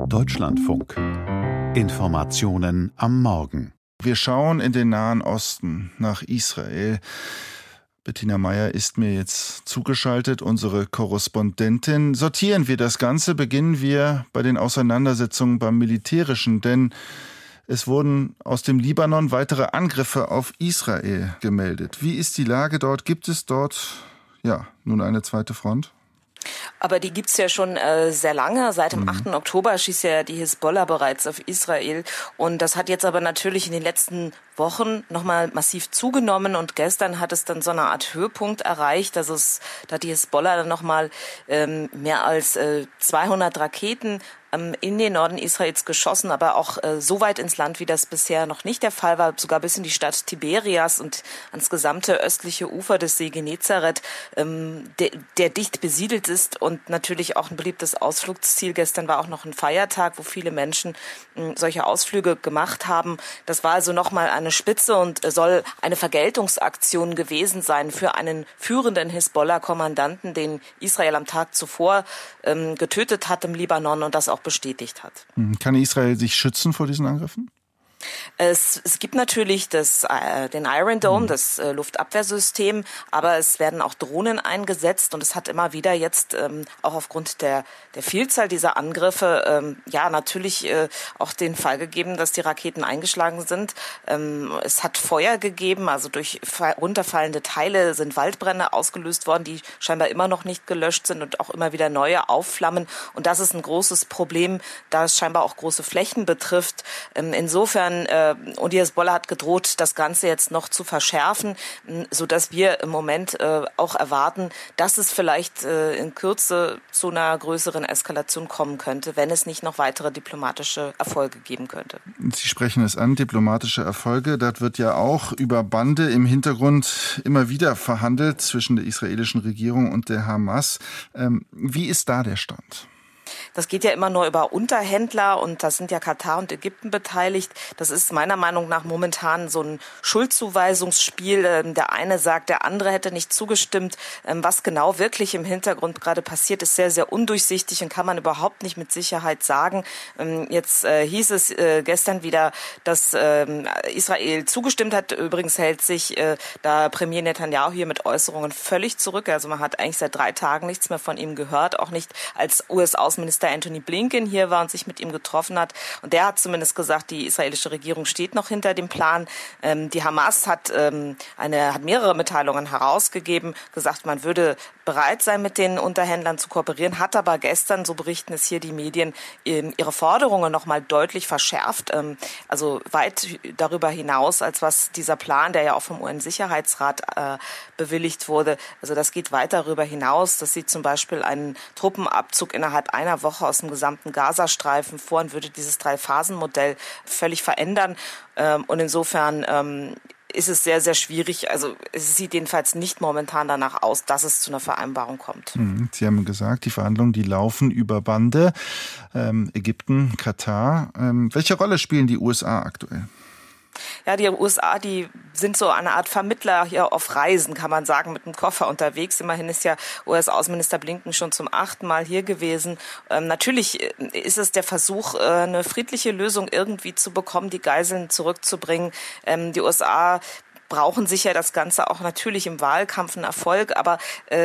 Deutschlandfunk. Informationen am Morgen. Wir schauen in den Nahen Osten, nach Israel. Bettina Meyer ist mir jetzt zugeschaltet, unsere Korrespondentin. Sortieren wir das Ganze, beginnen wir bei den Auseinandersetzungen beim Militärischen, denn es wurden aus dem Libanon weitere Angriffe auf Israel gemeldet. Wie ist die Lage dort? Gibt es dort, nun eine zweite Front? Aber die gibt's ja schon sehr lange. Seit dem 8. Oktober schießt ja die Hisbollah bereits auf Israel. Und das hat jetzt aber natürlich in den letzten Wochen nochmal massiv zugenommen. Und gestern hat es dann so eine Art Höhepunkt erreicht. Da hat die Hisbollah dann nochmal mehr als 200 Raketen in den Norden Israels geschossen, aber auch so weit ins Land, wie das bisher noch nicht der Fall war, sogar bis in die Stadt Tiberias und ans gesamte östliche Ufer des See Genezareth, der dicht besiedelt ist und natürlich auch ein beliebtes Ausflugsziel. Gestern war auch noch ein Feiertag, wo viele Menschen solche Ausflüge gemacht haben. Das war also nochmal eine Spitze und soll eine Vergeltungsaktion gewesen sein für einen führenden Hisbollah-Kommandanten, den Israel am Tag zuvor getötet hat im Libanon und das auch bestätigt hat. Kann Israel sich schützen vor diesen Angriffen? Es gibt natürlich den Iron Dome, das Luftabwehrsystem, aber es werden auch Drohnen eingesetzt und es hat immer wieder jetzt auch aufgrund der Vielzahl dieser Angriffe natürlich auch den Fall gegeben, dass die Raketen eingeschlagen sind. Es hat Feuer gegeben, also durch runterfallende Teile sind Waldbrände ausgelöst worden, die scheinbar immer noch nicht gelöscht sind und auch immer wieder neue aufflammen. Und das ist ein großes Problem, da es scheinbar auch große Flächen betrifft. Insofern und die Hisbollah hat gedroht, das Ganze jetzt noch zu verschärfen, sodass wir im Moment auch erwarten, dass es vielleicht in Kürze zu einer größeren Eskalation kommen könnte, wenn es nicht noch weitere diplomatische Erfolge geben könnte. Sie sprechen es an, diplomatische Erfolge. Dort wird ja auch über Bande im Hintergrund immer wieder verhandelt zwischen der israelischen Regierung und der Hamas. Wie ist da der Stand? Das geht ja immer nur über Unterhändler und da sind ja Katar und Ägypten beteiligt. Das ist meiner Meinung nach momentan so ein Schuldzuweisungsspiel. Der eine sagt, der andere hätte nicht zugestimmt. Was genau wirklich im Hintergrund gerade passiert, ist sehr, sehr undurchsichtig und kann man überhaupt nicht mit Sicherheit sagen. Jetzt hieß es gestern wieder, dass Israel zugestimmt hat. Übrigens hält sich da Premier Netanyahu hier mit Äußerungen völlig zurück. Also man hat eigentlich seit 3 Tagen nichts mehr von ihm gehört, auch nicht als US-Außenminister Anthony Blinken hier war und sich mit ihm getroffen hat. Und der hat zumindest gesagt, die israelische Regierung steht noch hinter dem Plan. Die Hamas hat mehrere Mitteilungen herausgegeben, gesagt, man würde bereit sein, mit den Unterhändlern zu kooperieren, hat aber gestern, so berichten es hier die Medien, ihre Forderungen nochmal deutlich verschärft. Also weit darüber hinaus, als was dieser Plan, der ja auch vom UN-Sicherheitsrat bewilligt wurde. Also das geht weit darüber hinaus. Das sieht zum Beispiel einen Truppenabzug innerhalb einer Woche aus dem gesamten Gazastreifen vor und würde dieses 3-Phasen-Modell völlig verändern. Und insofern ist es sehr, sehr schwierig. Also es sieht jedenfalls nicht momentan danach aus, dass es zu einer Vereinbarung kommt. Sie haben gesagt, die Verhandlungen, die laufen über Bande. Ägypten, Katar. Welche Rolle spielen die USA aktuell? Ja, die USA, die sind so eine Art Vermittler hier auf Reisen, kann man sagen, mit einem Koffer unterwegs. Immerhin ist ja US-Außenminister Blinken schon zum 8. Mal hier gewesen. Natürlich ist es der Versuch, eine friedliche Lösung irgendwie zu bekommen, die Geiseln zurückzubringen. Die USA brauchen sicher das Ganze auch natürlich im Wahlkampf einen Erfolg, aber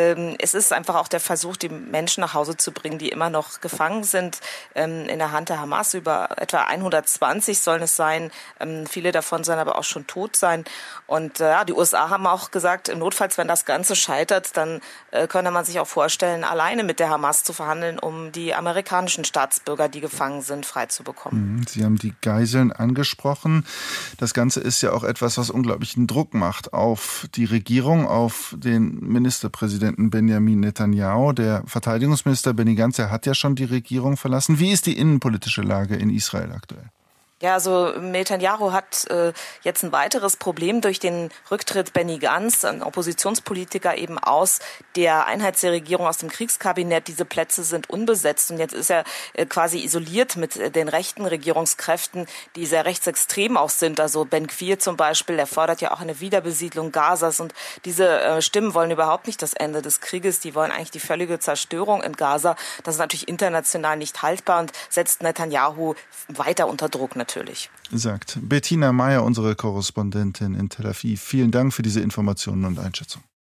es ist einfach auch der Versuch, die Menschen nach Hause zu bringen, die immer noch gefangen sind in der Hand der Hamas. Über etwa 120 sollen es sein. Viele davon sollen aber auch schon tot sein. Und die USA haben auch gesagt, im Notfalls, wenn das Ganze scheitert, dann könne man sich auch vorstellen, alleine mit der Hamas zu verhandeln, um die amerikanischen Staatsbürger, die gefangen sind, freizubekommen. Sie haben die Geiseln angesprochen. Das Ganze ist ja auch etwas, was unglaublichen Druck macht auf die Regierung, auf den Ministerpräsidenten Benjamin Netanyahu. Der Verteidigungsminister Benny Gantz, hat ja schon die Regierung verlassen. Wie ist die innenpolitische Lage in Israel aktuell? Ja, also Netanyahu hat jetzt ein weiteres Problem durch den Rücktritt Benny Gantz, ein Oppositionspolitiker eben aus der Einheitsregierung, aus dem Kriegskabinett. Diese Plätze sind unbesetzt und jetzt ist er quasi isoliert mit den rechten Regierungskräften, die sehr rechtsextrem auch sind. Also Ben Gvir zum Beispiel, der fordert ja auch eine Wiederbesiedlung Gazas und diese Stimmen wollen überhaupt nicht das Ende des Krieges. Die wollen eigentlich die völlige Zerstörung in Gaza. Das ist natürlich international nicht haltbar und setzt Netanyahu weiter unter Druck natürlich. Sagt Bettina Meyer, unsere Korrespondentin in Tel Aviv. Vielen Dank für diese Informationen und Einschätzung.